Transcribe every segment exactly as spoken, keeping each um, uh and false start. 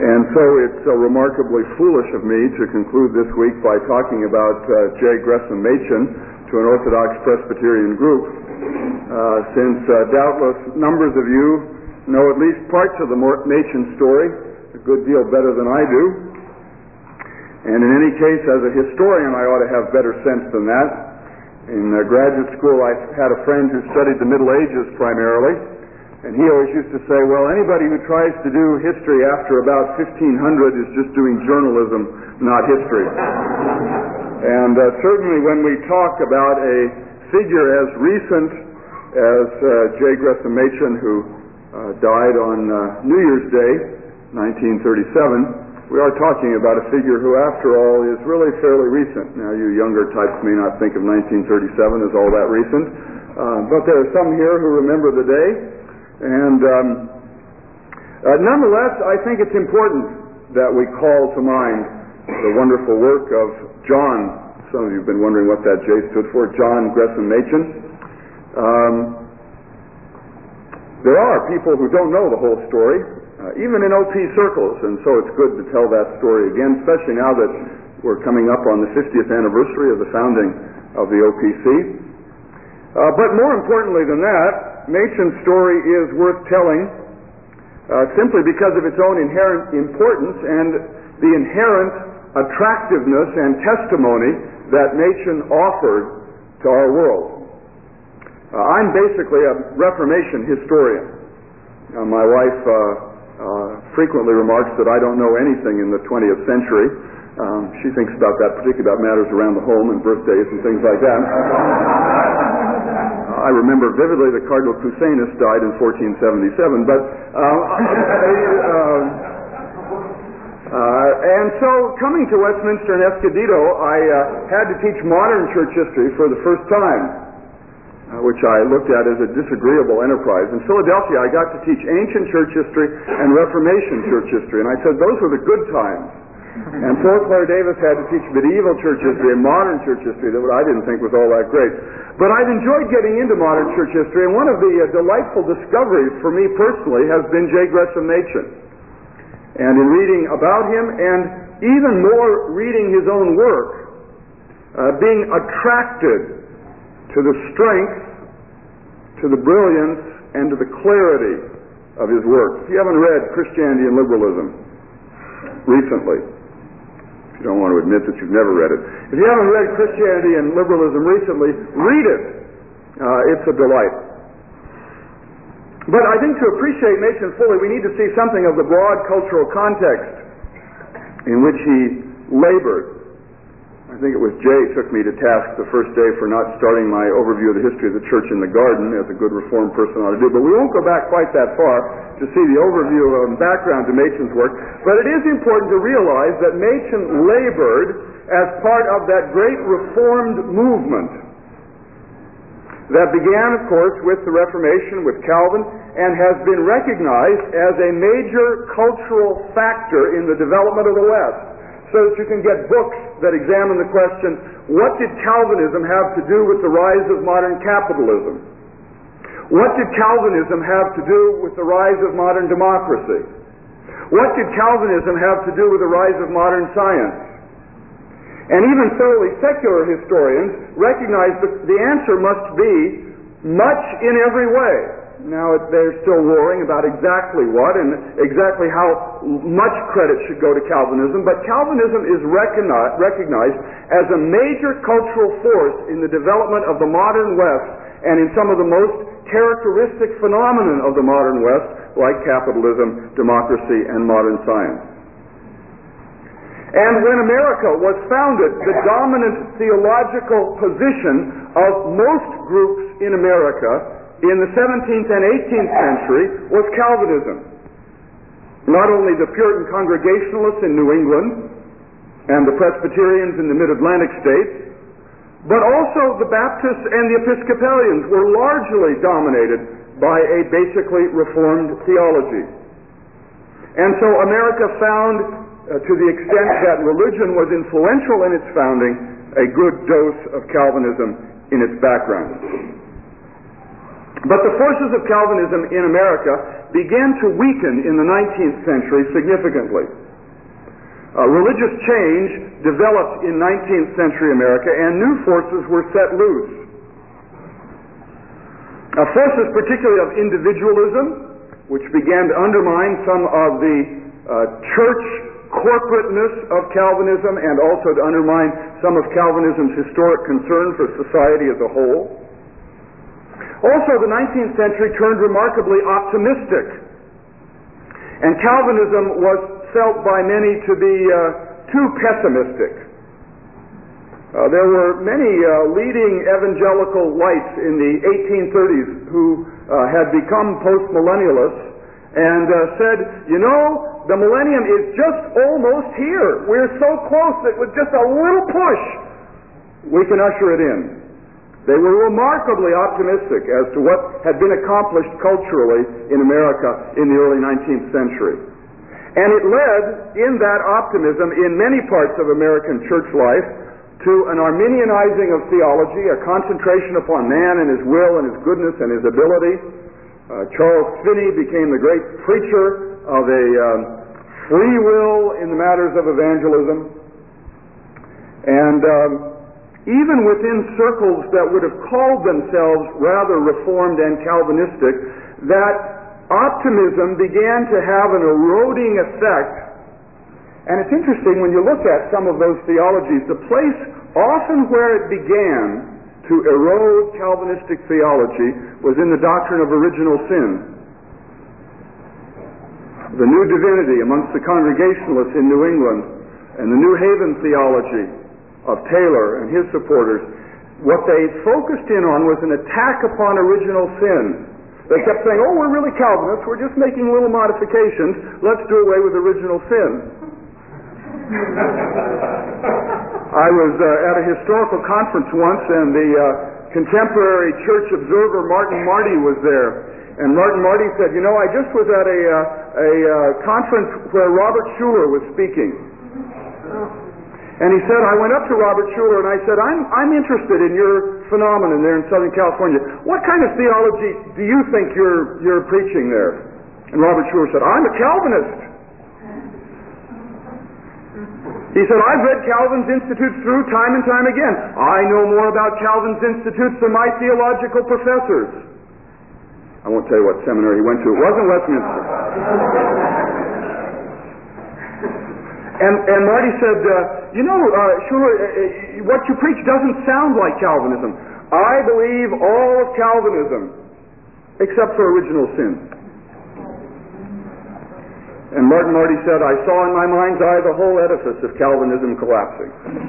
And so it's uh, remarkably foolish of me to conclude this week by talking about uh, J. Gresham Machen to an Orthodox Presbyterian group, uh, since uh, doubtless numbers of you know at least parts of the Machen story a good deal better than I do. And in any case, as a historian, I ought to have better sense than that. In uh, graduate school, I had a friend who studied the Middle Ages primarily, and he always used to say, well, anybody who tries to do history after about fifteen hundred is just doing journalism, not history. And uh, certainly when we talk about a figure as recent as uh, J. Gresham Machen, who uh, died on uh, New Year's Day, nineteen thirty-seven, we are talking about a figure who, after all, is really fairly recent. Now, you younger types may not think of nineteen thirty-seven as all that recent, uh, but there are some here who remember the day. And um, uh, nonetheless, I think it's important that we call to mind the wonderful work of John. Some of you have been wondering what that J stood for, John Gresham Machen. Um, there are people who don't know the whole story, uh, even in O P circles, and so it's good to tell that story again, especially now that we're coming up on the fiftieth anniversary of the founding of the O P C. Uh, but more importantly than that, Machen's story is worth telling uh, simply because of its own inherent importance and the inherent attractiveness and testimony that Machen offered to our world. Uh, I'm basically a Reformation historian. Uh, my wife uh, uh, frequently remarks that I don't know anything in the twentieth century. Um, she thinks about that, particularly about matters around the home and birthdays and things like that. I remember vividly that Cardinal Cusanus died in fourteen seventy-seven, but uh, uh, uh, and so coming to Westminster and Escondido, I uh, had to teach modern church history for the first time, uh, which I looked at as a disagreeable enterprise. In Philadelphia, I got to teach ancient church history and Reformation church history, and I said those were the good times. And Fort Clair Davis had to teach medieval church history and modern church history that I didn't think was all that great. But I've enjoyed getting into modern church history, and one of the uh, delightful discoveries for me personally has been J. Gresham Machen. And in reading about him, and even more reading his own work, uh, being attracted to the strength, to the brilliance, and to the clarity of his work. If you haven't read Christianity and Liberalism recently, you don't want to admit that you've never read it. If you haven't read Christianity and Liberalism recently, read it. Uh, it's a delight. But I think to appreciate Machen fully, we need to see something of the broad cultural context in which he labored. I think it was Jay took me to task the first day for not starting my overview of the history of the church in the garden, as a good Reformed person ought to do. But we won't go back quite that far to see the overview and background to Machen's work. But it is important to realize that Machen labored as part of that great Reformed movement that began, of course, with the Reformation, with Calvin, and has been recognized as a major cultural factor in the development of the West. So that you can get books that examine the question, what did Calvinism have to do with the rise of modern capitalism? What did Calvinism have to do with the rise of modern democracy? What did Calvinism have to do with the rise of modern science? And even thoroughly secular historians recognize that the answer must be much in every way. Now, they're still warring about exactly what and exactly how much credit should go to Calvinism, but Calvinism is recogni- recognized as a major cultural force in the development of the modern West and in some of the most characteristic phenomenon of the modern West, like capitalism, democracy, and modern science. And when America was founded, the dominant theological position of most groups in America in the seventeenth and eighteenth century was Calvinism. Not only the Puritan Congregationalists in New England and the Presbyterians in the Mid-Atlantic states, but also the Baptists and the Episcopalians were largely dominated by a basically Reformed theology. And so America found, uh, to the extent that religion was influential in its founding, a good dose of Calvinism in its background. But the forces of Calvinism in America began to weaken in the nineteenth century significantly. Uh, religious change developed in nineteenth century America, and new forces were set loose. Uh, forces particularly of individualism, which began to undermine some of the uh, church corporateness of Calvinism and also to undermine some of Calvinism's historic concern for society as a whole. Also, the nineteenth century turned remarkably optimistic, and Calvinism was felt by many to be uh, too pessimistic. Uh, there were many uh, leading evangelical lights in the eighteen thirties who uh, had become post-millennialists and uh, said, you know, the millennium is just almost here. We're so close that with just a little push, we can usher it in. They were remarkably optimistic as to what had been accomplished culturally in America in the early nineteenth century. And it led, in that optimism, in many parts of American church life, to an Arminianizing of theology, a concentration upon man and his will and his goodness and his ability. Uh, Charles Finney became the great preacher of a um, free will in the matters of evangelism. And um, even within circles that would have called themselves rather Reformed and Calvinistic, that optimism began to have an eroding effect. And it's interesting when you look at some of those theologies, the place often where it began to erode Calvinistic theology was in the doctrine of original sin. The New Divinity amongst the Congregationalists in New England and the New Haven theology of Taylor and his supporters, what they focused in on was an attack upon original sin. They kept saying, oh, we're really Calvinists, we're just making little modifications, let's do away with original sin. I was uh, at a historical conference once, and the uh, contemporary church observer Martin Marty was there. And Martin Marty said, you know, I just was at a, uh, a uh, conference where Robert Schuller was speaking. And he said, I went up to Robert Schuller and I said, I'm, I'm interested in your phenomenon there in Southern California. What kind of theology do you think you're, you're preaching there? And Robert Schuller said, I'm a Calvinist. He said, I've read Calvin's Institutes through time and time again. I know more about Calvin's Institutes than my theological professors. I won't tell you what seminary he went to. It wasn't Westminster. and, and Marty said, uh, you know, uh, Schuller, uh, what you preach doesn't sound like Calvinism. I believe all of Calvinism, except for original sin. And Martin Marty said, I saw in my mind's eye the whole edifice of Calvinism collapsing.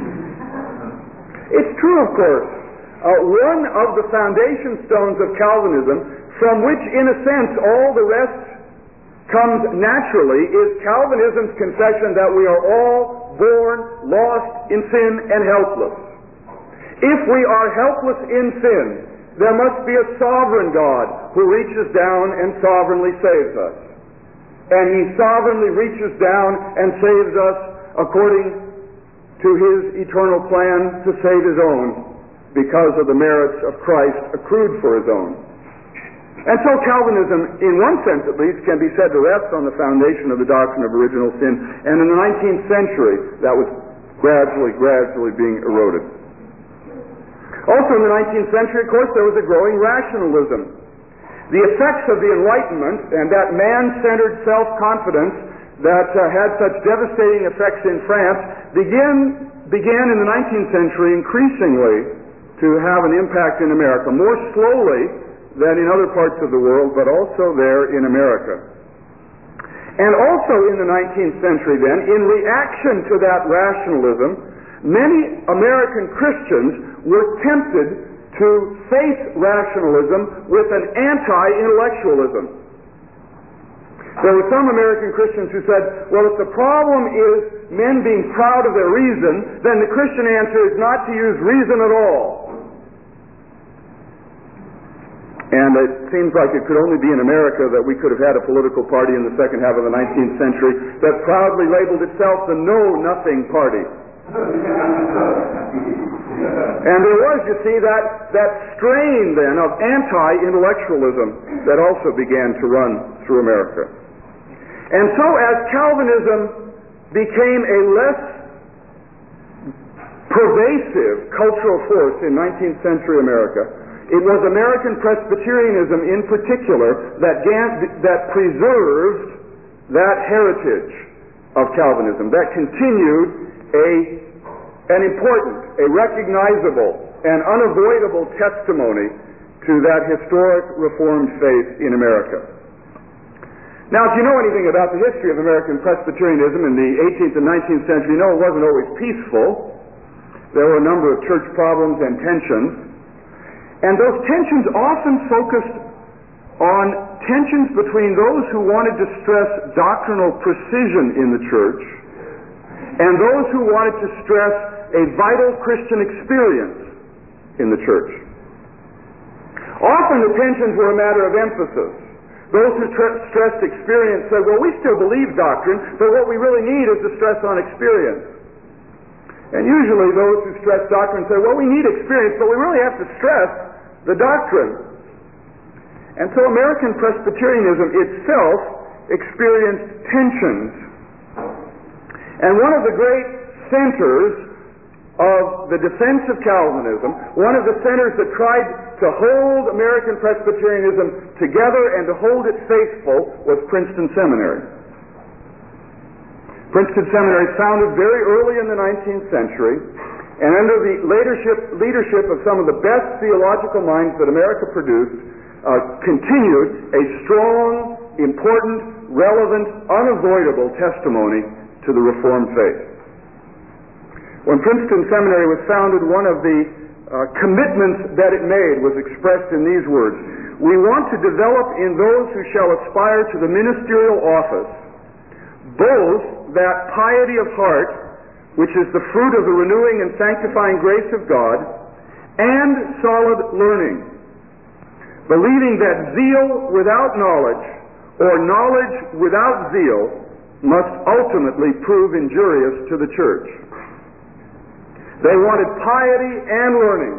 It's true, of course. Uh, one of the foundation stones of Calvinism, from which, in a sense, all the rest comes naturally, is Calvinism's confession that we are all born lost in sin and helpless. If we are helpless in sin, there must be a sovereign God who reaches down and sovereignly saves us. And He sovereignly reaches down and saves us according to His eternal plan to save His own because of the merits of Christ accrued for His own. And so Calvinism, in one sense at least, can be said to rest on the foundation of the doctrine of original sin. And in the nineteenth century, that was gradually, gradually being eroded. Also in the nineteenth century, of course, there was a growing rationalism. The effects of the Enlightenment and that man-centered self-confidence that uh, had such devastating effects in France begin, began in the nineteenth century increasingly to have an impact in America, more slowly than in other parts of the world, but also there in America. And also in the nineteenth century then, in reaction to that rationalism, many American Christians were tempted to face rationalism with an anti-intellectualism. There were some American Christians who said, well, if the problem is men being proud of their reason, then the Christian answer is not to use reason at all. And it seems like it could only be in America that we could have had a political party in the second half of the nineteenth century that proudly labeled itself the Know Nothing Party. And there was, you see, that, that strain then of anti-intellectualism that also began to run through America. And so as Calvinism became a less pervasive cultural force in nineteenth century America, it was American Presbyterianism in particular that, that preserved that heritage of Calvinism, that continued a, an important, a recognizable, and unavoidable testimony to that historic Reformed faith in America. Now, if you know anything about the history of American Presbyterianism in the eighteenth and nineteenth century, you know it wasn't always peaceful. There were a number of church problems and tensions. And those tensions often focused on tensions between those who wanted to stress doctrinal precision in the church and those who wanted to stress a vital Christian experience in the church. Often the tensions were a matter of emphasis. Those who tr- stressed experience said, well, we still believe doctrine, but what we really need is to stress on experience. And usually those who stress doctrine say, well, we need experience, but we really have to stress the doctrine. And so American Presbyterianism itself experienced tensions. And one of the great centers of the defense of Calvinism, one of the centers that tried to hold American Presbyterianism together and to hold it faithful, was Princeton Seminary. Princeton Seminary, founded very early in the nineteenth century, and under the leadership, leadership of some of the best theological minds that America produced, uh, continued a strong, important, relevant, unavoidable testimony to the Reformed faith. When Princeton Seminary was founded, one of the uh, commitments that it made was expressed in these words: we want to develop in those who shall aspire to the ministerial office both that piety of heart, which is the fruit of the renewing and sanctifying grace of God, and solid learning, believing that zeal without knowledge, or knowledge without zeal, must ultimately prove injurious to the church. They wanted piety and learning.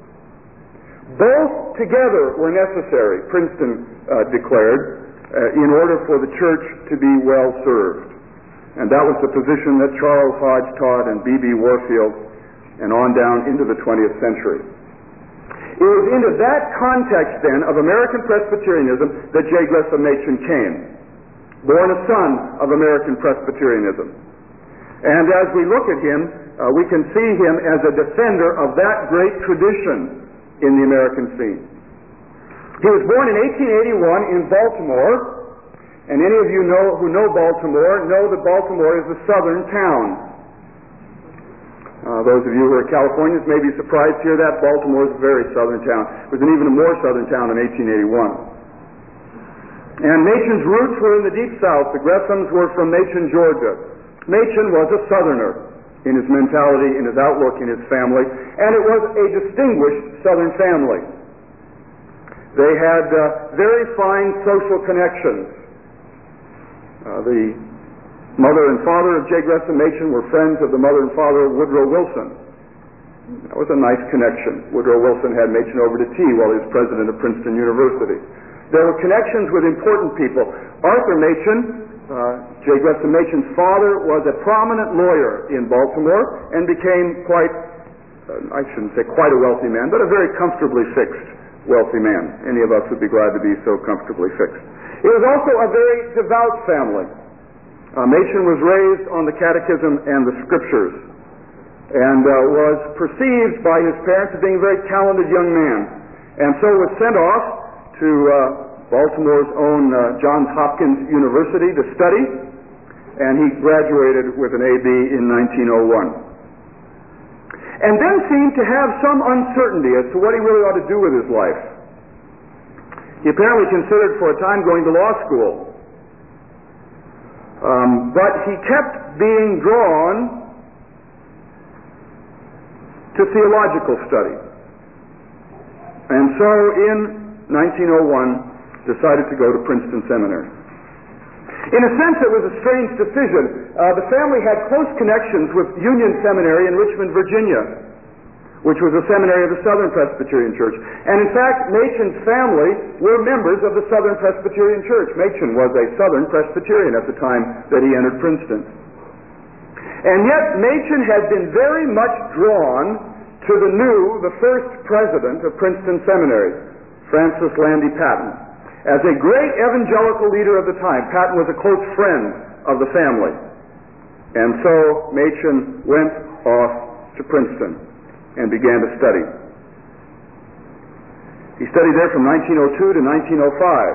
Both together were necessary, Princeton uh, declared, uh, in order for the church to be well served. And that was the position that Charles Hodge taught and B B Warfield, and on down into the twentieth century. It was into that context then of American Presbyterianism that J. Gresham Machen came, born a son of American Presbyterianism. And as we look at him, uh, we can see him as a defender of that great tradition in the American scene. He was born in eighteen eighty-one in Baltimore. And any of you know, who know Baltimore know that Baltimore is a southern town. Uh, those of you who are Californians may be surprised to hear that. Baltimore is a very southern town. It was an even more southern town in eighteen eighty-one. And Machen's roots were in the deep south. The Greshams were from Macon, Georgia. Machen was a southerner in his mentality, in his outlook, in his family. And it was a distinguished southern family. They had uh, very fine social connections. Uh, the mother and father of J. Gresham Machen were friends of the mother and father of Woodrow Wilson. That was a nice connection. Woodrow Wilson had Machen over to tea while he was president of Princeton University. There were connections with important people. Arthur Machen, uh, J. Gresham Machen's father, was a prominent lawyer in Baltimore and became quite, uh, I shouldn't say quite a wealthy man, but a very comfortably fixed wealthy man. Any of us would be glad to be so comfortably fixed. It was also a very devout family. Uh, Machen was raised on the Catechism and the Scriptures, and uh, was perceived by his parents as being a very talented young man, and so was sent off to uh, Baltimore's own uh, Johns Hopkins University to study, and he graduated with an A B in nineteen oh one. And then seemed to have some uncertainty as to what he really ought to do with his life. He apparently considered for a time going to law school. Um, but he kept being drawn to theological study. And so in nineteen oh one decided to go to Princeton Seminary. In a sense, it was a strange decision. Uh, the family had close connections with Union Seminary in Richmond, Virginia. which was a seminary of the Southern Presbyterian Church. And in fact, Machen's family were members of the Southern Presbyterian Church. Machen was a Southern Presbyterian at the time that he entered Princeton. And yet, Machen had been very much drawn to the new, the first president of Princeton Seminary, Francis Landy Patten. As a great evangelical leader of the time, Patten was a close friend of the family. And so Machen went off to Princeton and began to study. He studied there from nineteen oh two to nineteen oh five.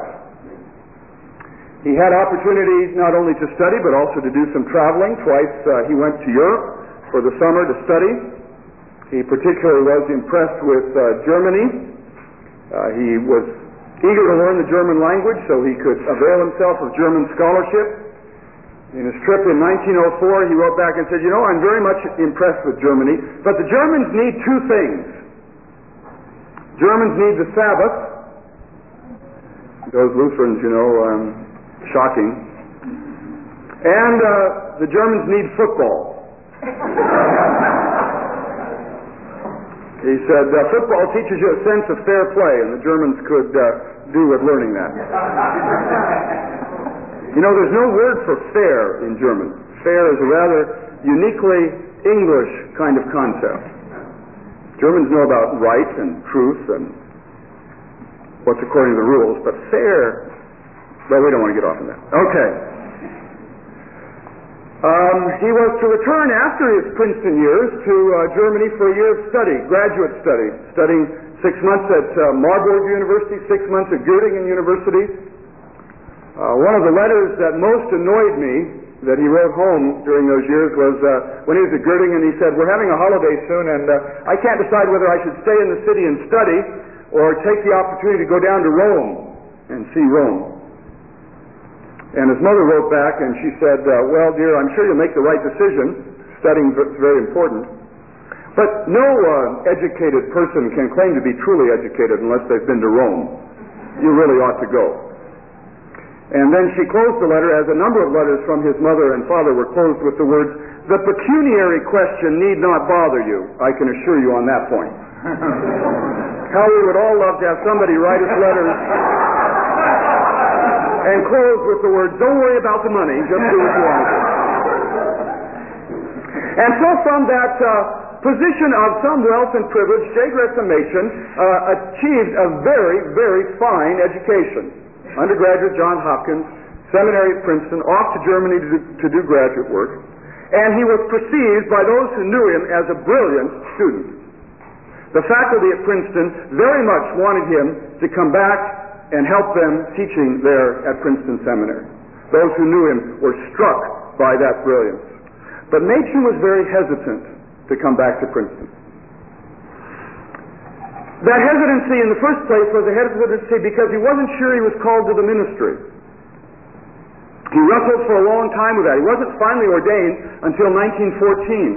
He had opportunities not only to study but also to do some traveling. Twice uh, he went to Europe for the summer to study. He particularly was impressed with uh, Germany. Uh, he was eager to learn the German language so he could avail himself of German scholarship. In his trip in nineteen oh four, he wrote back and said, you know, I'm very much impressed with Germany, but the Germans need two things. Germans need the Sabbath. Those Lutherans, you know, um, shocking. And uh, the Germans need football. He said, uh, football teaches you a sense of fair play, and the Germans could uh, do with learning that. You know, there's no word for fair in German. Fair is a rather uniquely English kind of concept. Germans know about right and truth and what's according to the rules, but fair, well, we don't want to get off on that. Okay. Um, he was to return after his Princeton years to uh, Germany for a year of study, graduate study, studying six months at uh, Marburg University, six months at Göttingen University. Uh, one of the letters that most annoyed me that he wrote home during those years was uh, when he was at Göttingen. He said, we're having a holiday soon and uh, I can't decide whether I should stay in the city and study or take the opportunity to go down to Rome and see Rome. And his mother wrote back and she said, uh, well, dear, I'm sure you'll make the right decision. Studying is very important. But no uh, educated person can claim to be truly educated unless they've been to Rome. You really ought to go. And then she closed the letter, as a number of letters from his mother and father were closed with the words, the pecuniary question need not bother you. I can assure you on that point. How we would all love to have somebody write us letters and close with the words, don't worry about the money, just do what you want to do. And so from that uh, position of some wealth and privilege, J. Gresham Machen uh, achieved a very, very fine education. Undergraduate Johns Hopkins, seminary at Princeton, off to Germany to do, to do graduate work, and he was perceived by those who knew him as a brilliant student. The faculty at Princeton very much wanted him to come back and help them teaching there at Princeton Seminary. Those who knew him were struck by that brilliance. But Machen was very hesitant to come back to Princeton. That hesitancy in the first place was a hesitancy because he wasn't sure he was called to the ministry. He wrestled for a long time with that. He wasn't finally ordained until nineteen fourteen.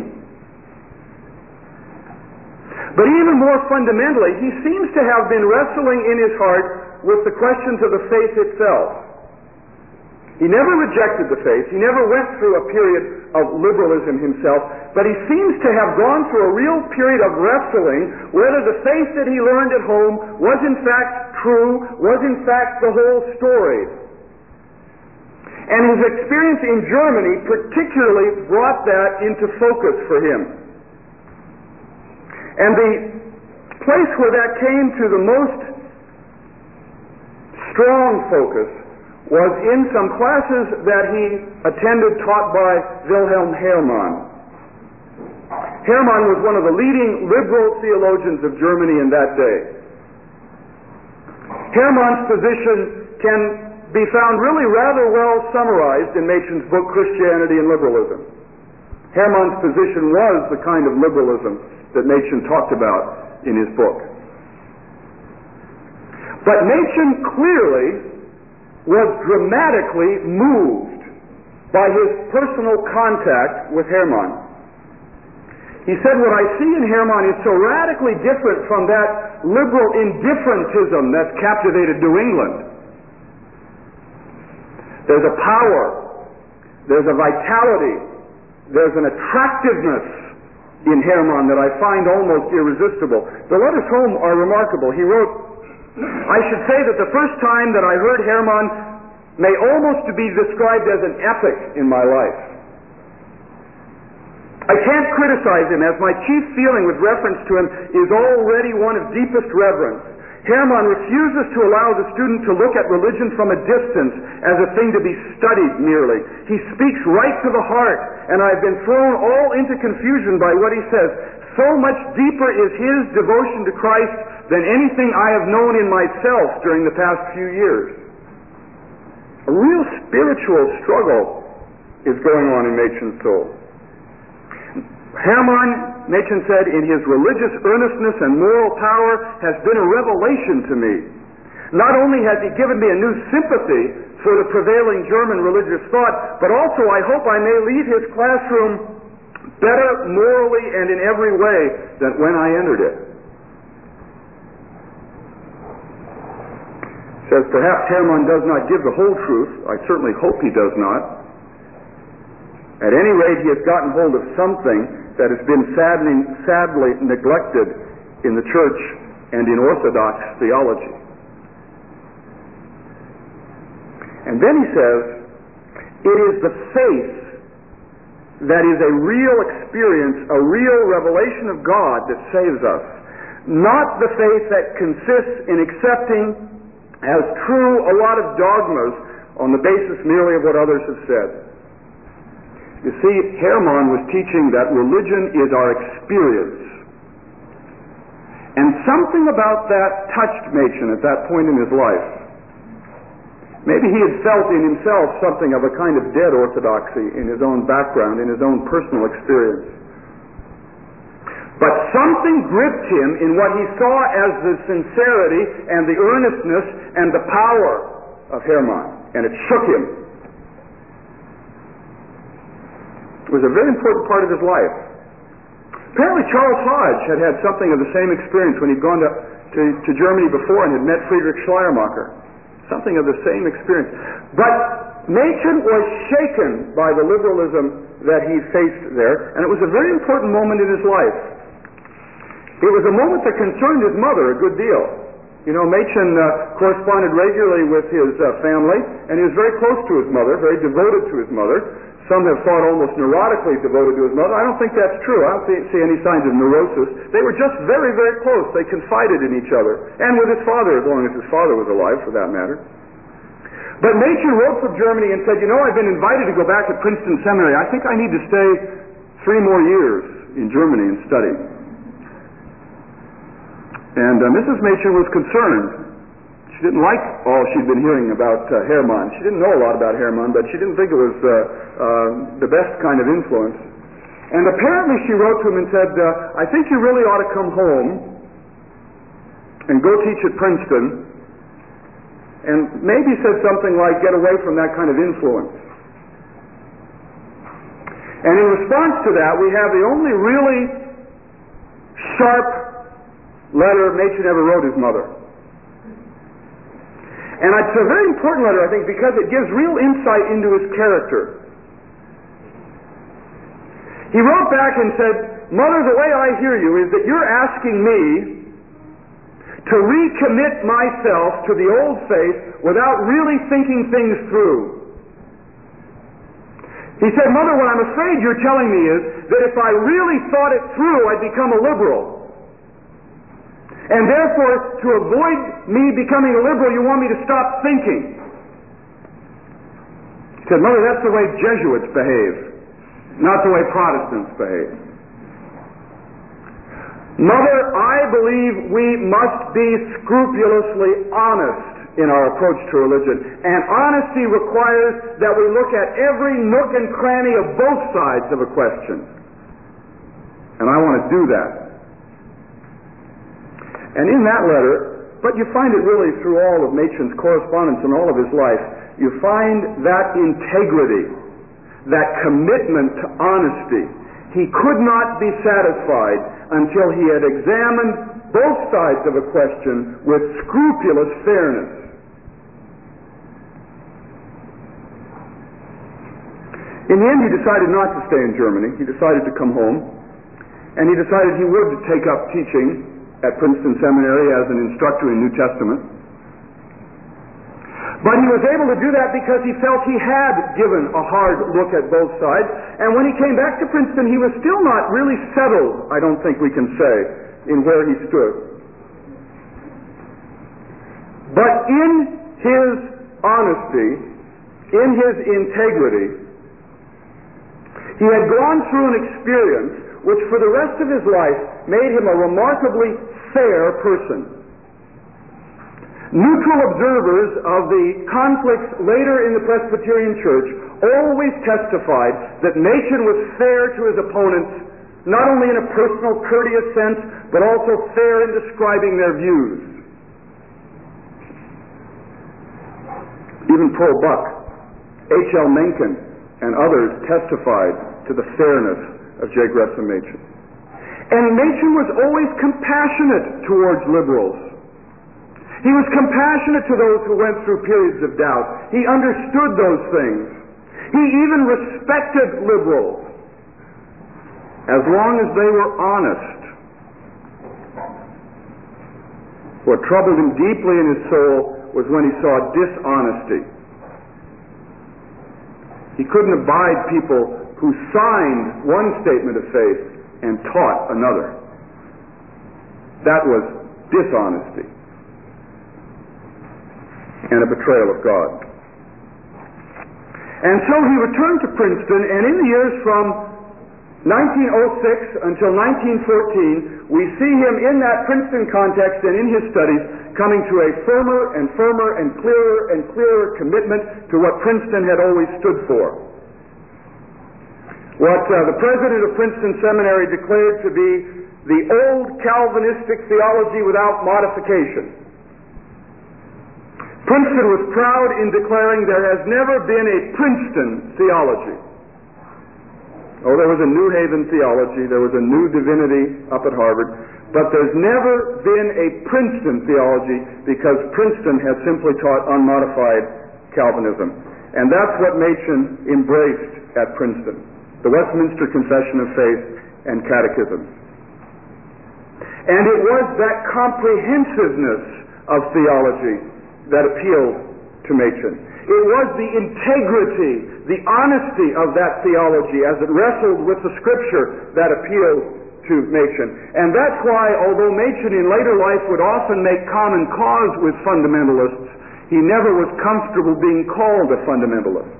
But even more fundamentally, he seems to have been wrestling in his heart with the questions of the faith itself. He never rejected the faith. He never went through a period of liberalism himself, but he seems to have gone through a real period of wrestling whether the faith that he learned at home was in fact true, was in fact the whole story. And his experience in Germany particularly brought that into focus for him. And the place where that came to the most strong focus was in some classes that he attended taught by Wilhelm Hermann. Hermann was one of the leading liberal theologians of Germany in that day. Hermann's position can be found really rather well summarized in Machen's book, Christianity and Liberalism. Hermann's position was the kind of liberalism that Machen talked about in his book. But Machen clearly was dramatically moved by his personal contact with Hermann. He said, what I see in Hermann is so radically different from that liberal indifferentism that's captivated New England. There's a power, there's a vitality, there's an attractiveness in Hermann that I find almost irresistible. The letters home are remarkable. He wrote, I should say that the first time that I heard Hermann may almost be described as an epic in my life. I can't criticize him, as my chief feeling with reference to him is already one of deepest reverence. Hermann refuses to allow the student to look at religion from a distance as a thing to be studied merely. He speaks right to the heart, and I've been thrown all into confusion by what he says. So much deeper is his devotion to Christ than anything I have known in myself during the past few years. A real spiritual struggle is going on in Machen's soul. Hermann, Machen said, in his religious earnestness and moral power has been a revelation to me. Not only has he given me a new sympathy for the prevailing German religious thought, but also I hope I may leave his classroom better morally and in every way than when I entered it. Says perhaps Hermann does not give the whole truth. I certainly hope he does not. At any rate, he has gotten hold of something that has been sadly, sadly neglected in the church and in Orthodox theology. And then he says, it is the faith that is a real experience, a real revelation of God that saves us, not the faith that consists in accepting as true a lot of dogmas on the basis merely of what others have said. You see, Hermann was teaching that religion is our experience. And something about that touched Machen at that point in his life. Maybe he had felt in himself something of a kind of dead orthodoxy in his own background, in his own personal experience. But something gripped him in what he saw as the sincerity and the earnestness and the power of Hermann, and it shook him. It was a very important part of his life. Apparently Charles Hodge had had something of the same experience when he'd gone to, to, to Germany before and had met Friedrich Schleiermacher. Something of the same experience. But Machen was shaken by the liberalism that he faced there, and it was a very important moment in his life. It was a moment that concerned his mother a good deal. You know, Machen uh, corresponded regularly with his uh, family, and he was very close to his mother, very devoted to his mother. Some have thought almost neurotically devoted to his mother. I don't think that's true. I don't see, see any signs of neurosis. They were just very, very close. They confided in each other, and with his father, as long as his father was alive, for that matter. But Machen wrote from Germany and said, you know, I've been invited to go back to Princeton Seminary. I think I need to stay three more years in Germany and study. And uh, Missus Machen was concerned. She didn't like all she'd been hearing about uh, Hermann. She didn't know a lot about Hermann, but she didn't think it was uh, uh, the best kind of influence. And apparently she wrote to him and said, uh, I think you really ought to come home and go teach at Princeton, and maybe said something like, get away from that kind of influence. And in response to that, we have the only really sharp letter Machen ever wrote his mother. And it's a very important letter, I think, because it gives real insight into his character. He wrote back and said, Mother, the way I hear you is that you're asking me to recommit myself to the old faith without really thinking things through. He said, Mother, what I'm afraid you're telling me is that if I really thought it through, I'd become a liberal. And therefore, to avoid me becoming a liberal, you want me to stop thinking. He said, Mother, that's the way Jesuits behave, not the way Protestants behave. Mother, I believe we must be scrupulously honest in our approach to religion. And honesty requires that we look at every nook and cranny of both sides of a question. And I want to do that. And in that letter, but you find it really through all of Machen's correspondence and all of his life, you find that integrity, that commitment to honesty. He could not be satisfied until he had examined both sides of a question with scrupulous fairness. In the end, he decided not to stay in Germany. He decided to come home. and he decided he would take up teaching at Princeton Seminary as an instructor in New Testament. But he was able to do that because he felt he had given a hard look at both sides, and when he came back to Princeton, he was still not really settled, I don't think we can say, in where he stood. But in his honesty, in his integrity, he had gone through an experience which for the rest of his life made him a remarkably fair person. Neutral observers of the conflicts later in the Presbyterian Church always testified that Machen was fair to his opponents, not only in a personal, courteous sense, but also fair in describing their views. Even Pearl Buck, H L Mencken, and others testified to the fairness of J. Gresham Machen. And Machen was always compassionate towards liberals. He was compassionate to those who went through periods of doubt. He understood those things. He even respected liberals, as long as they were honest. What troubled him deeply in his soul was when he saw dishonesty. He couldn't abide people who signed one statement of faith and taught another. That was dishonesty and a betrayal of God. And so he returned to Princeton, and in the years from nineteen oh six until nineteen fourteen, we see him in that Princeton context and in his studies coming to a firmer and firmer and clearer and clearer commitment to what Princeton had always stood for. What uh, the president of Princeton Seminary declared to be the old Calvinistic theology without modification. Princeton was proud in declaring there has never been a Princeton theology. Oh, there was a New Haven theology, there was a new divinity up at Harvard, but there's never been a Princeton theology because Princeton has simply taught unmodified Calvinism. And that's what Machen embraced at Princeton, the Westminster Confession of Faith and Catechism. And it was that comprehensiveness of theology that appealed to Machen. It was the integrity, the honesty of that theology as it wrestled with the Scripture that appealed to Machen. And that's why, although Machen in later life would often make common cause with fundamentalists, he never was comfortable being called a fundamentalist.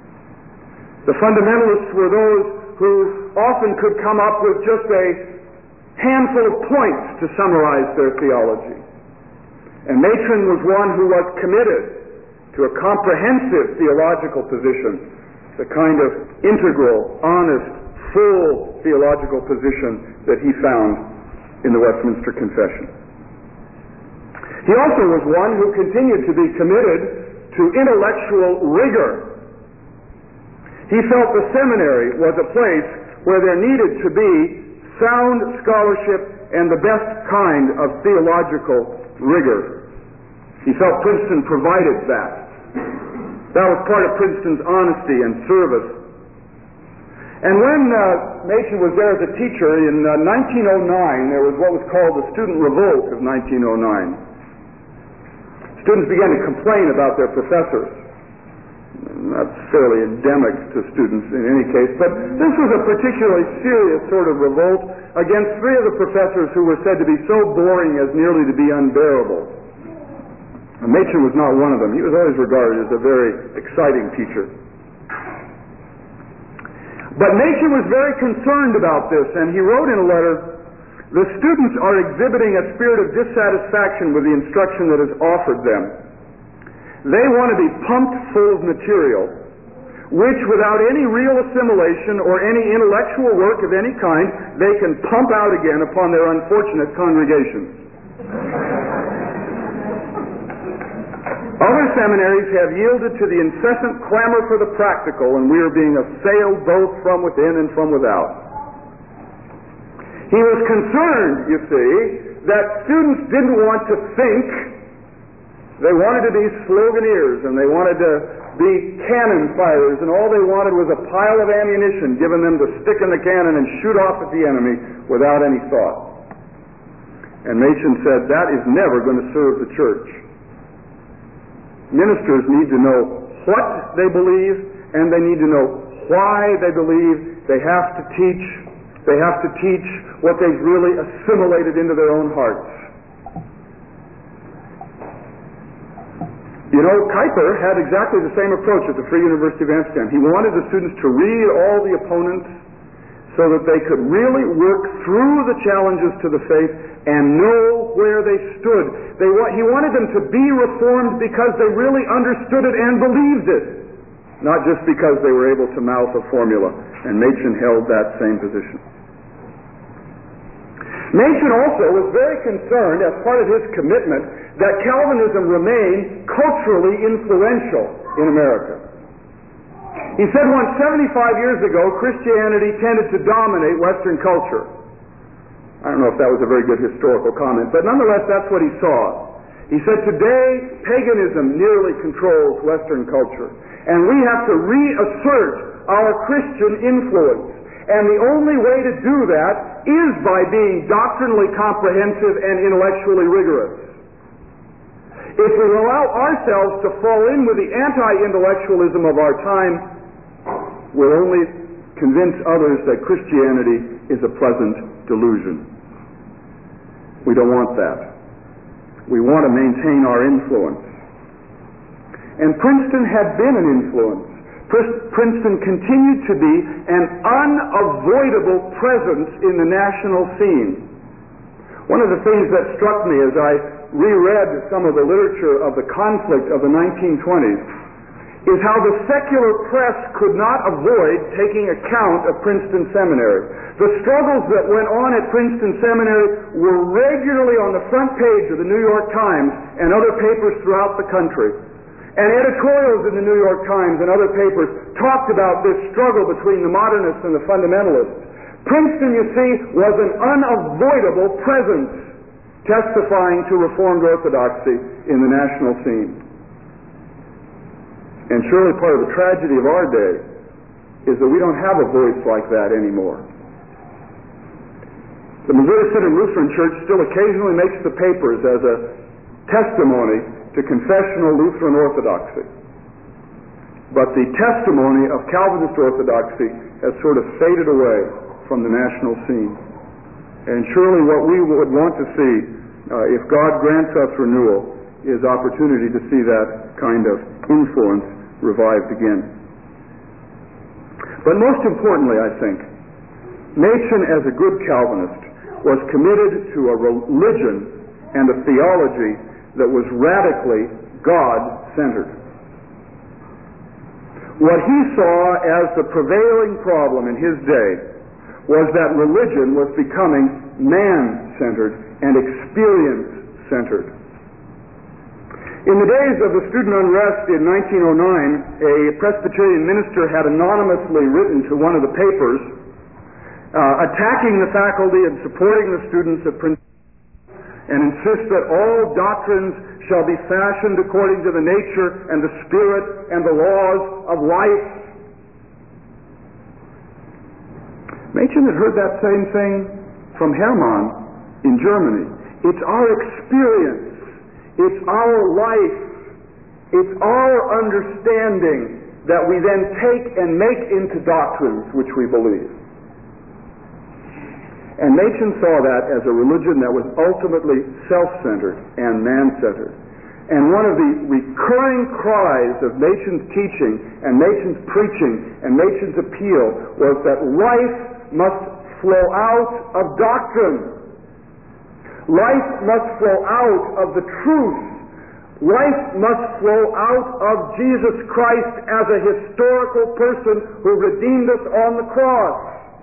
The fundamentalists were those who often could come up with just a handful of points to summarize their theology. And Machen was one who was committed to a comprehensive theological position, the kind of integral, honest, full theological position that he found in the Westminster Confession. He also was one who continued to be committed to intellectual rigor. He felt the seminary was a place where there needed to be sound scholarship and the best kind of theological rigor. He felt Princeton provided that. That was part of Princeton's honesty and service. And when uh, Machen was there as a teacher in uh, nineteen oh nine, there was what was called the Student Revolt of nineteen oh nine. Students began to complain about their professors. That's fairly endemic to students in any case, but this was a particularly serious sort of revolt against three of the professors who were said to be so boring as nearly to be unbearable. And Machen was not one of them. He was always regarded as a very exciting teacher. But Machen was very concerned about this, and he wrote in a letter, "The students are exhibiting a spirit of dissatisfaction with the instruction that is offered them. They want to be pumped full of material, which without any real assimilation or any intellectual work of any kind, they can pump out again upon their unfortunate congregations. Other seminaries have yielded to the incessant clamor for the practical, and we are being assailed both from within and from without." He was concerned, you see, that students didn't want to think. They wanted to be sloganeers, and they wanted to be cannon fighters, and all they wanted was a pile of ammunition given them to stick in the cannon and shoot off at the enemy without any thought. And Machen said, that is never going to serve the church. Ministers need to know what they believe, and they need to know why they believe. They have to teach. They have to teach what they've really assimilated into their own hearts. You know, Kuyper had exactly the same approach at the Free University of Amsterdam. He wanted the students to read all the opponents so that they could really work through the challenges to the faith and know where they stood. They, he wanted them to be reformed because they really understood it and believed it, not just because they were able to mouth a formula. And Machen held that same position. Machen also was very concerned, as part of his commitment, that Calvinism remain culturally influential in America. He said once, seventy-five years ago, Christianity tended to dominate Western culture. I don't know if that was a very good historical comment, but nonetheless, that's what he saw. He said, today, paganism nearly controls Western culture, and we have to reassert our Christian influence. And the only way to do that is by being doctrinally comprehensive and intellectually rigorous. If we allow ourselves to fall in with the anti-intellectualism of our time, we'll only convince others that Christianity is a pleasant delusion. We don't want that. We want to maintain our influence. And Princeton had been an influence. Princeton continued to be an unavoidable presence in the national scene. One of the things that struck me as I reread some of the literature of the conflict of the nineteen twenties is how the secular press could not avoid taking account of Princeton Seminary. The struggles that went on at Princeton Seminary were regularly on the front page of the New York Times and other papers throughout the country. And editorials in the New York Times and other papers talked about this struggle between the modernists and the fundamentalists. Princeton, you see, was an unavoidable presence, testifying to Reformed orthodoxy in the national scene. And surely part of the tragedy of our day is that we don't have a voice like that anymore. The Missouri Synod Lutheran Church still occasionally makes the papers as a testimony to confessional Lutheran orthodoxy. But the testimony of Calvinist orthodoxy has sort of faded away from the national scene. And surely what we would want to see, uh, if God grants us renewal, is opportunity to see that kind of influence revived again. But most importantly, I think, Machen, as a good Calvinist, was committed to a religion and a theology that was radically God-centered. What he saw as the prevailing problem in his day was that religion was becoming man-centered and experience-centered. In the days of the student unrest in nineteen oh nine, a Presbyterian minister had anonymously written to one of the papers uh, attacking the faculty and supporting the students at Princeton, and insist that all doctrines shall be fashioned according to the nature and the spirit and the laws of life. Machen had heard that same thing from Hermann in Germany. It's our experience, it's our life, it's our understanding that we then take and make into doctrines which we believe. And Machen saw that as a religion that was ultimately self-centered and man-centered. And one of the recurring cries of Machen's teaching and Machen's preaching and Machen's appeal was that life must flow out of doctrine. Life must flow out of the truth. Life must flow out of Jesus Christ as a historical person who redeemed us on the cross.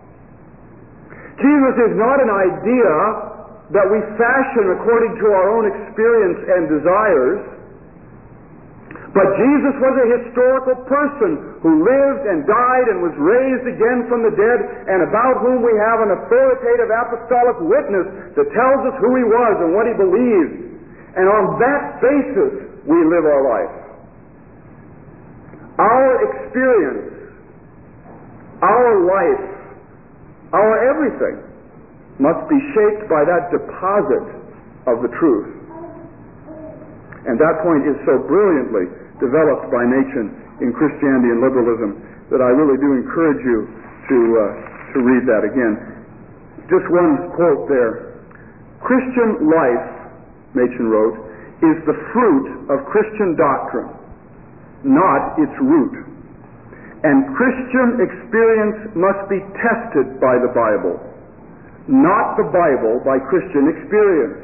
Jesus is not an idea that we fashion according to our own experience and desires, but Jesus was a historical person who lived and died and was raised again from the dead, and about whom we have an authoritative apostolic witness that tells us who he was and what he believed. And on that basis, we live our life. our experience, our life, our everything must be shaped by that deposit of the truth. And that point is so brilliantly developed by Machen in Christianity and Liberalism that I really do encourage you to uh, to read that again. Just one quote there. Christian life, Machen wrote, is the fruit of Christian doctrine, not its root. And Christian experience must be tested by the Bible, not the Bible by Christian experience.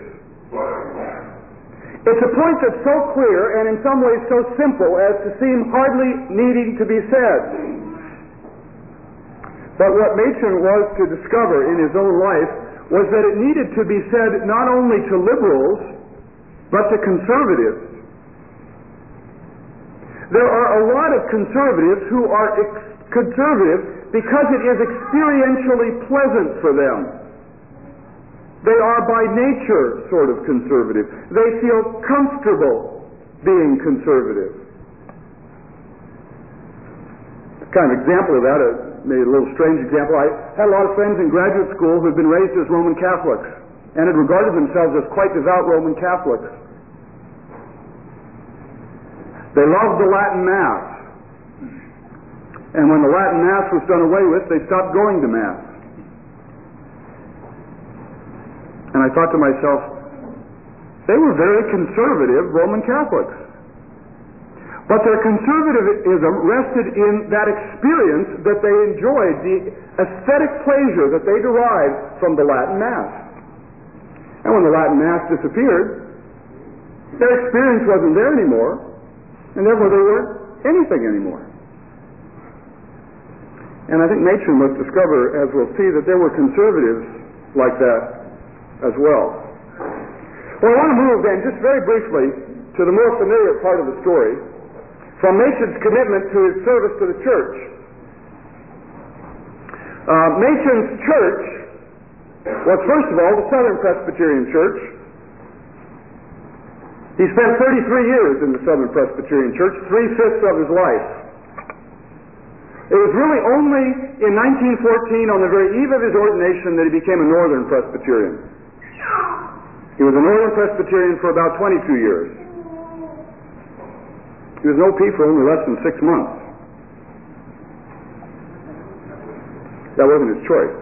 It's a point that's so clear and in some ways so simple as to seem hardly needing to be said. But what Machen was to discover in his own life was that it needed to be said not only to liberals, but to conservatives. There are a lot of conservatives who are ex- conservative because it is experientially pleasant for them. They are by nature sort of conservative. They feel comfortable being conservative. Kind of example of that, a, maybe a little strange example, I had a lot of friends in graduate school who had been raised as Roman Catholics and had regarded themselves as quite devout Roman Catholics. They loved the Latin Mass. And when the Latin Mass was done away with, they stopped going to Mass. And I thought to myself, they were very conservative Roman Catholics. But their conservatism rested in that experience that they enjoyed, the aesthetic pleasure that they derived from the Latin Mass. And when the Latin Mass disappeared, their experience wasn't there anymore, and therefore they weren't anything anymore. And I think Machen must discover, as we'll see, that there were conservatives like that as well. Well, I want to move then, just very briefly, to the more familiar part of the story, from Machen's commitment to his service to the church. Uh, Machen's church was, first of all, the Southern Presbyterian Church. He spent thirty-three years in the Southern Presbyterian Church, three-fifths of his life. It was really only in nineteen fourteen, on the very eve of his ordination, that he became a Northern Presbyterian. He was a Northern Presbyterian for about twenty-two years. He was an O P for only less than six months. That wasn't his choice.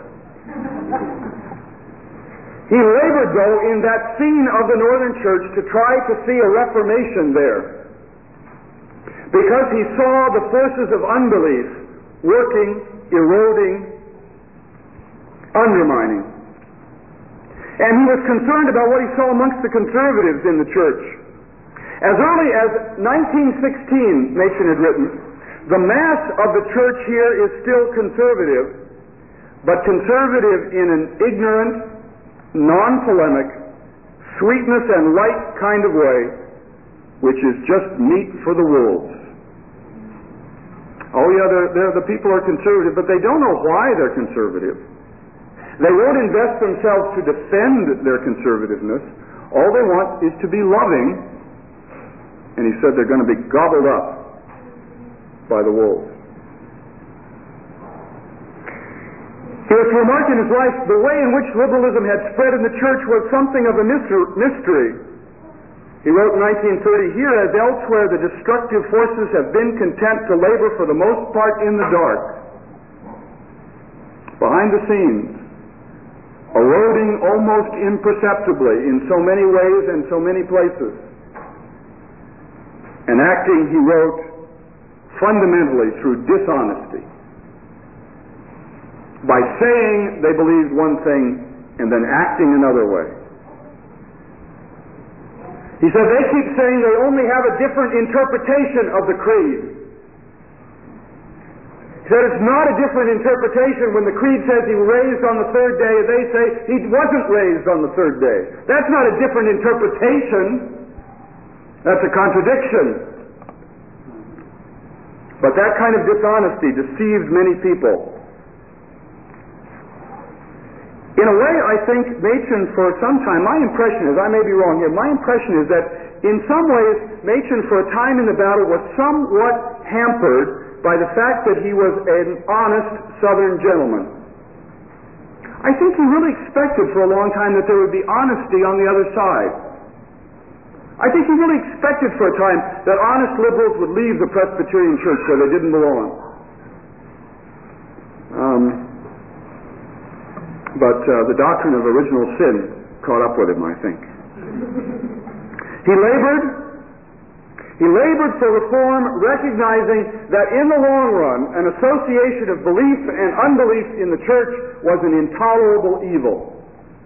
He labored, though, in that scene of the Northern Church to try to see a reformation there, because he saw the forces of unbelief working, eroding, undermining. And he was concerned about what he saw amongst the conservatives in the church. As early as nineteen sixteen, Machen had written, the mass of the church here is still conservative, but conservative in an ignorant, non-polemic, sweetness and light kind of way, which is just meat for the wolves. Oh yeah, they're, they're, the people are conservative, but they don't know why they're conservative. They won't invest themselves to defend their conservativeness. All they want is to be loving, and he said they're going to be gobbled up by the wolves. He was to remark in his life the way in which liberalism had spread in the church was something of a mystery. He wrote in nineteen thirty, here as elsewhere the destructive forces have been content to labor for the most part in the dark, behind the scenes, eroding almost imperceptibly in so many ways and so many places, and acting, he wrote, fundamentally through dishonesty, by saying they believed one thing and then acting another way. He said they keep saying they only have a different interpretation of the creed. He said it's not a different interpretation when the creed says he was raised on the third day, and they say he wasn't raised on the third day. That's not a different interpretation. That's a contradiction. But that kind of dishonesty deceived many people. In a way, I think Machen, for some time, my impression is, I may be wrong here, my impression is that in some ways, Machen, for a time in the battle, was somewhat hampered by the fact that he was an honest Southern gentleman. I think he really expected for a long time that there would be honesty on the other side. I think he really expected for a time that honest liberals would leave the Presbyterian Church where they didn't belong. Um, but uh, the doctrine of original sin caught up with him, I think. He labored He labored for reform, recognizing that in the long run, an association of belief and unbelief in the church was an intolerable evil.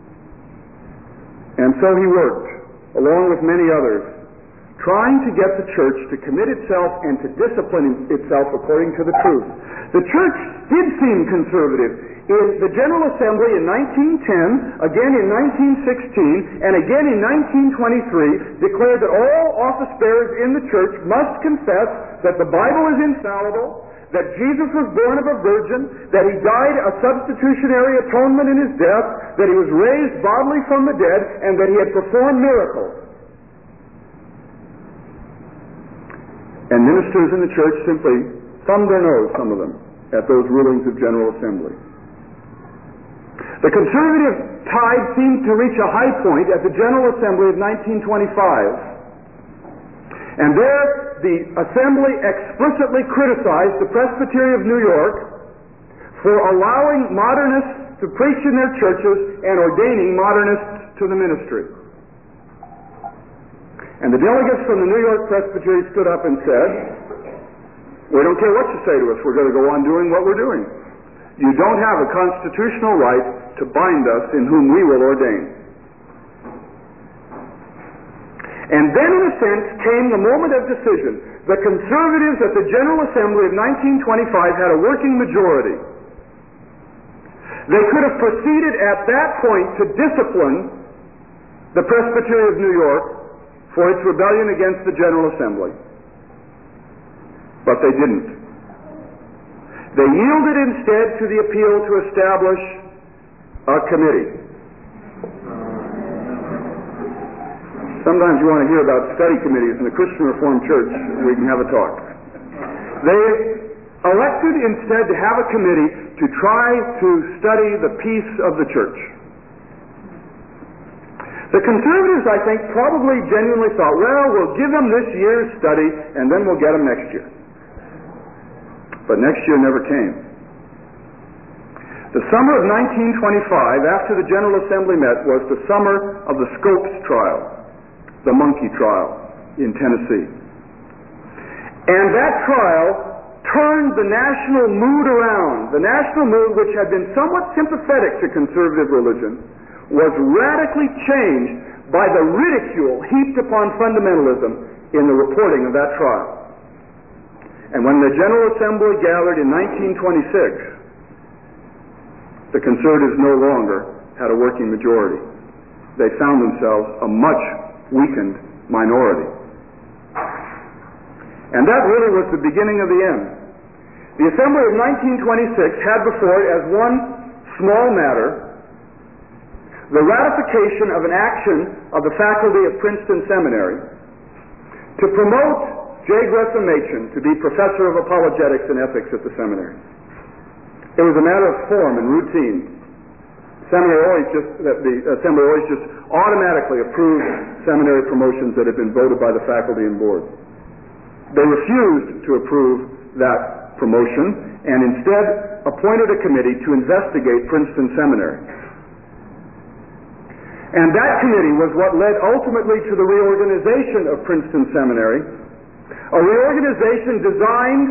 And so he worked, along with many others, trying to get the church to commit itself and to discipline itself according to the truth. The church did seem conservative. In the General Assembly in nineteen ten, again in nineteen sixteen, and again in nineteen twenty-three, declared that all office bearers in the church must confess that the Bible is infallible, that Jesus was born of a virgin, that he died a substitutionary atonement in his death, that he was raised bodily from the dead, and that he had performed miracles. And ministers in the church simply thumbed their nose, some of them, at those rulings of General Assembly. The conservative tide seemed to reach a high point at the General Assembly of nineteen twenty-five. And there, the Assembly explicitly criticized the Presbytery of New York for allowing modernists to preach in their churches and ordaining modernists to the ministry. And the delegates from the New York Presbytery stood up and said, "We don't care what you say to us, we're going to go on doing what we're doing. You don't have a constitutional right to bind us in whom we will ordain." And then, in a sense, came the moment of decision. The conservatives at the General Assembly of nineteen twenty-five had a working majority. They could have proceeded at that point to discipline the Presbytery of New York for its rebellion against the General Assembly. But they didn't. They yielded instead to the appeal to establish a committee. Sometimes you want to hear about study committees in the Christian Reformed Church, we can have a talk. They elected instead to have a committee to try to study the peace of the church. The conservatives, I think, probably genuinely thought, well, we'll give them this year's study and then we'll get them next year. But next year never came. The summer of nineteen twenty-five, after the General Assembly met, was the summer of the Scopes trial, the monkey trial in Tennessee. And that trial turned the national mood around. The national mood, which had been somewhat sympathetic to conservative religion, was radically changed by the ridicule heaped upon fundamentalism in the reporting of that trial. And when the General Assembly gathered in nineteen twenty-six, the conservatives no longer had a working majority. They found themselves a much weakened minority. And that really was the beginning of the end. The Assembly of nineteen twenty-six had before it as one small matter the ratification of an action of the faculty of Princeton Seminary to promote J. Gresham Machen to be professor of apologetics and ethics at the seminary. It was a matter of form and routine. Seminary always just, the Assembly always just automatically approved seminary promotions that had been voted by the faculty and board. They refused to approve that promotion and instead appointed a committee to investigate Princeton Seminary. And that committee was what led ultimately to the reorganization of Princeton Seminary, a reorganization designed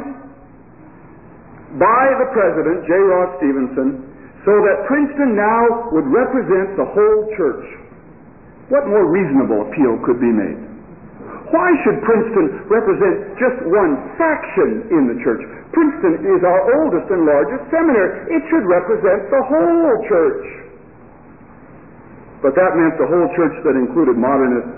by the president, J. Ross Stevenson, so that Princeton now would represent the whole church. What more reasonable appeal could be made? Why should Princeton represent just one faction in the church? Princeton is our oldest and largest seminary. It should represent the whole church. But that meant the whole church that included modernists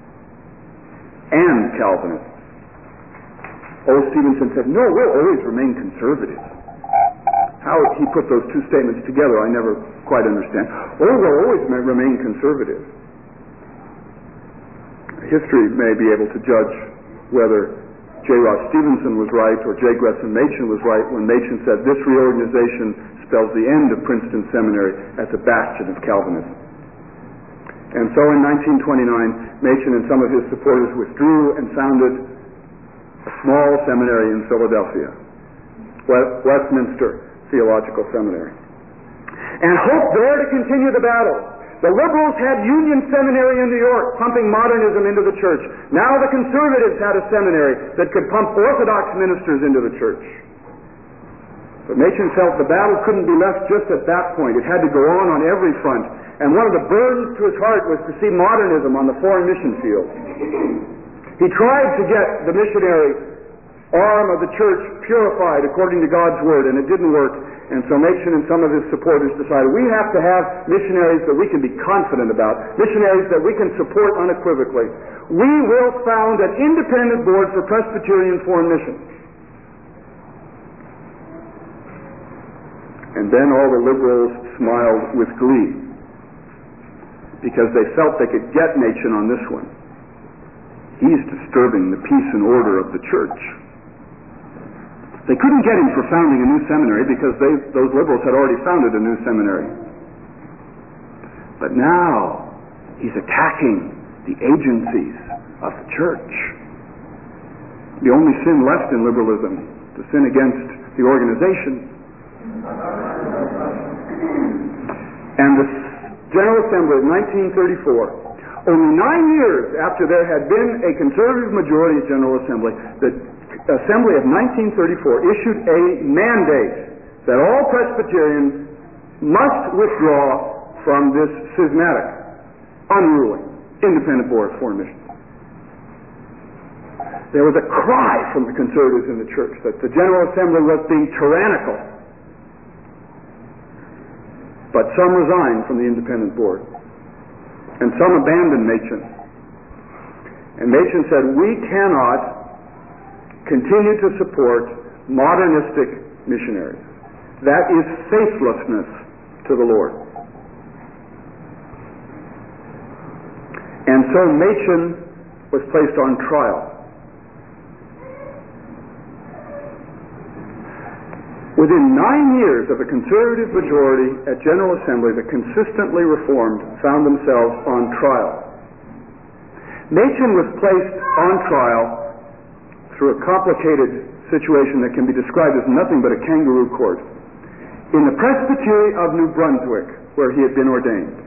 and Calvinists. O. Stevenson said, no, we'll always remain conservative. How he put those two statements together, I never quite understand. Oh, we'll always remain conservative. history may be able to judge whether J. Ross Stevenson was right or J. Gresham Machen was right when Machen said this reorganization spells the end of Princeton Seminary as a bastion of Calvinism. And so in nineteen twenty-nine, Machen and some of his supporters withdrew and founded a small seminary in Philadelphia, Westminster Theological Seminary, and hoped there to continue the battle. The liberals had Union Seminary in New York, pumping modernism into the church. Now the conservatives had a seminary that could pump Orthodox ministers into the church. But Machen felt the battle couldn't be left just at that point. It had to go on on every front. And one of the burdens to his heart was to see modernism on the foreign mission field. He tried to get the missionary arm of the church purified according to God's Word, and it didn't work. And so Machen and some of his supporters decided we have to have missionaries that we can be confident about, missionaries that we can support unequivocally. We will found an independent board for Presbyterian foreign missions. And then all the liberals smiled with glee because they felt they could get Machen on this one. He's disturbing the peace and order of the church. They couldn't get him for founding a new seminary because they, those liberals had already founded a new seminary. But now he's attacking the agencies of the church. The only sin left in liberalism, the sin against the organization. And the General Assembly of nineteen thirty-four, only nine years after there had been a conservative majority at General Assembly, the Assembly of nineteen thirty-four issued a mandate that all Presbyterians must withdraw from this schismatic, unruly, independent board of foreign missions. There was a cry from the conservatives in the church that the General Assembly was being tyrannical. But some resigned from the independent board, and some abandoned Machen. And Machen said, we cannot continue to support modernistic missionaries. That is faithlessness to the Lord. And so Machen was placed on trial. Within nine years of a conservative majority at General Assembly, the consistently reformed found themselves on trial. Machen was placed on trial through a complicated situation that can be described as nothing but a kangaroo court in the Presbytery of New Brunswick, where he had been ordained.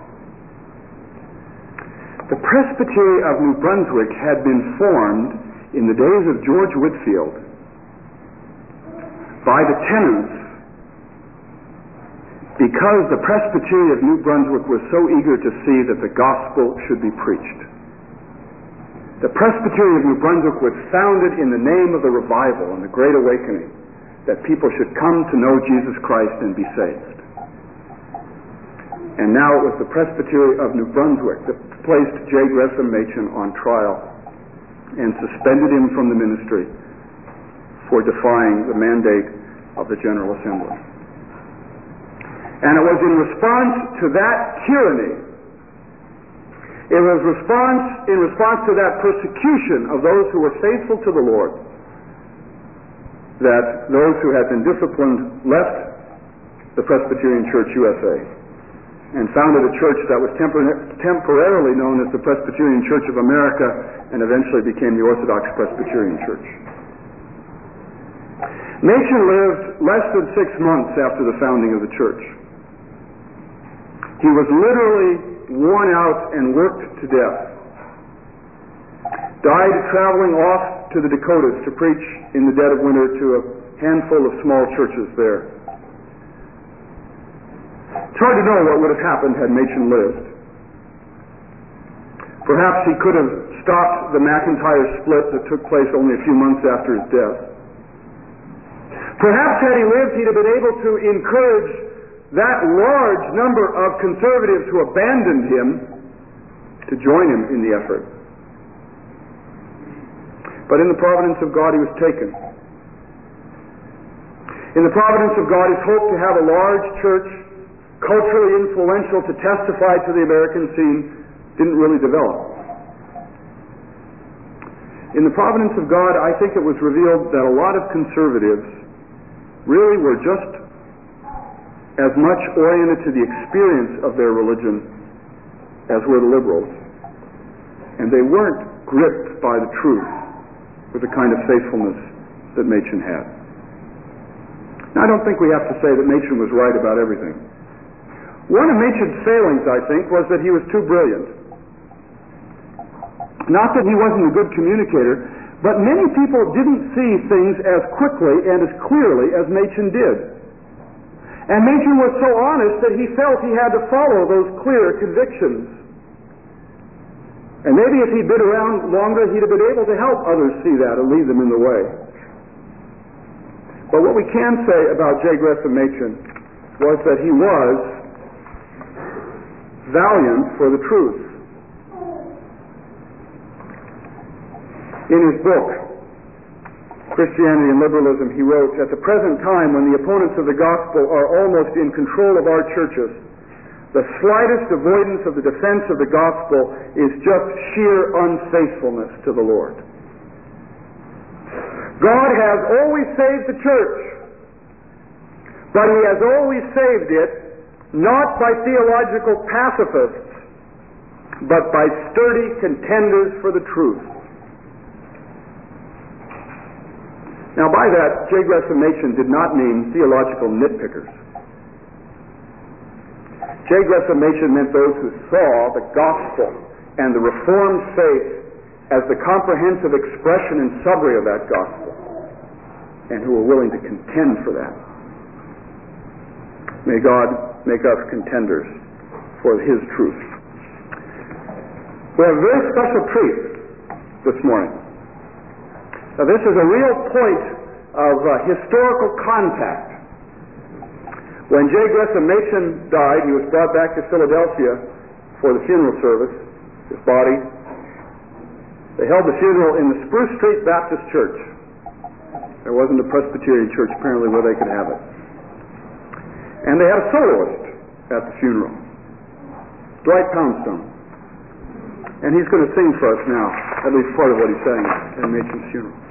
The Presbytery of New Brunswick had been formed in the days of George Whitefield by the tenants because the Presbytery of New Brunswick was so eager to see that the gospel should be preached. The Presbytery of New Brunswick was founded in the name of the revival and the Great Awakening, that people should come to know Jesus Christ and be saved. And now it was the Presbytery of New Brunswick that placed J. Gresham Machen on trial and suspended him from the ministry for defying the mandate of the General Assembly. And it was in response to that tyranny, it was response, in response to that persecution of those who were faithful to the Lord, that those who had been disciplined left the Presbyterian Church U S A and founded a church that was tempor- temporarily known as the Presbyterian Church of America and eventually became the Orthodox Presbyterian Church. Machen lived less than six months after the founding of the church. He was literally worn out and worked to death. Died traveling off to the Dakotas to preach in the dead of winter to a handful of small churches there. It's hard to know what would have happened had Machen lived. Perhaps he could have stopped the McIntyre split that took place only a few months after his death. Perhaps had he lived, he'd have been able to encourage that large number of conservatives who abandoned him to join him in the effort. But in the providence of God, he was taken. In the providence of God, his hope to have a large church, culturally influential, to testify to the American scene, didn't really develop. In the providence of God, I think it was revealed that a lot of conservatives really were just as much oriented to the experience of their religion as were the liberals. And they weren't gripped by the truth with the kind of faithfulness that Machen had. Now, I don't think we have to say that Machen was right about everything. One of Machen's failings, I think, was that he was too brilliant. Not that he wasn't a good communicator, but many people didn't see things as quickly and as clearly as Machen did. And Machen was so honest that he felt he had to follow those clear convictions. And maybe if he'd been around longer, he'd have been able to help others see that and lead them in the way. But what we can say about J. Gresham Machen was that he was valiant for the truth. In his book, Christianity and Liberalism, he wrote, "At the present time, when the opponents of the gospel are almost in control of our churches, the slightest avoidance of the defense of the gospel is just sheer unfaithfulness to the Lord. God has always saved the church, but He has always saved it not by theological pacifists, but by sturdy contenders for the truth." Now, by that, J. Gresham Machen did not mean theological nitpickers. J. Gresham Machen meant those who saw the gospel and the Reformed faith as the comprehensive expression and summary of that gospel, and who were willing to contend for that. May God make us contenders for His truth. We have a very special treat this morning. Now, this is a real point of uh, historical contact. When J. Gresham Machen died, he was brought back to Philadelphia for the funeral service, his body. They held the funeral in the Spruce Street Baptist Church. There wasn't a Presbyterian church, apparently, where they could have it. And they had a soloist at the funeral, Dwight Poundstone. And he's going to sing for us now, at least part of what he sang at Machen's funeral.